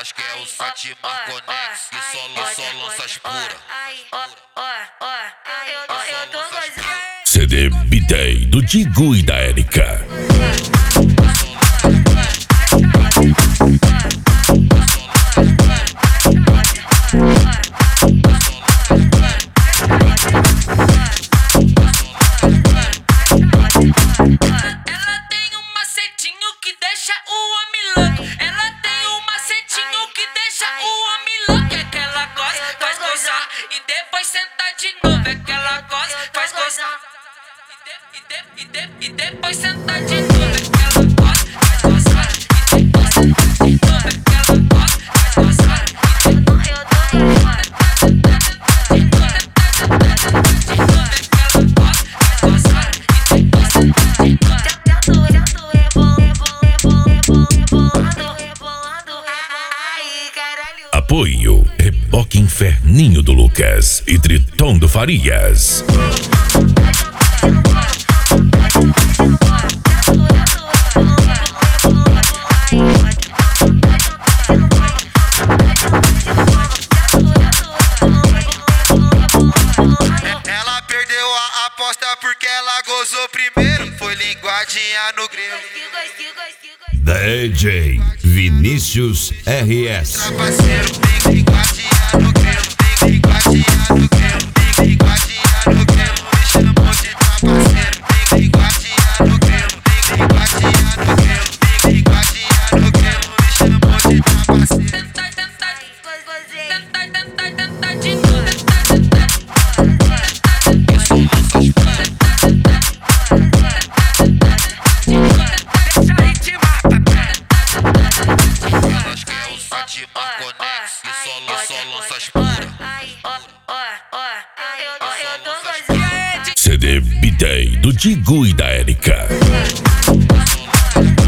Elas querem o Sati Marconex e só lança as pura. Eu tô gostando. CD B-Day do Digo e da Erika. Ela tem um macetinho que deixa o homem louco. Ela tem um macetinho que deixa o homem louco. É que ela gosta, faz gozar e depois sentar de novo. É que ela gosta, faz gozar e depois sentar de novo. É que ela gosta, faz gozar e depois sentar de novo. É que ela gosta, faz gozar e depois Apoio Reboque Inferninho do Lucas e Triton do Farias. Ela perdeu a aposta porque ela gozou primeiro. Foi linguadinha no grelo. DJ Vinícius RS. Trapaceiro, tem linguadinha no grelo. Tem linguadinha no grelo. Tem linguadinha no grelo. Me chamou de trapaceiro. Tem linguadinha no grelo. Tem linguadinha no grelo. Tem linguadinha no grelo. Me chamou de trapaceiro. Elas querem o Sati Marconex e só lança as pura. Eu tô gostando. CD B-Day do Digo e da Erika. Só lança as pura.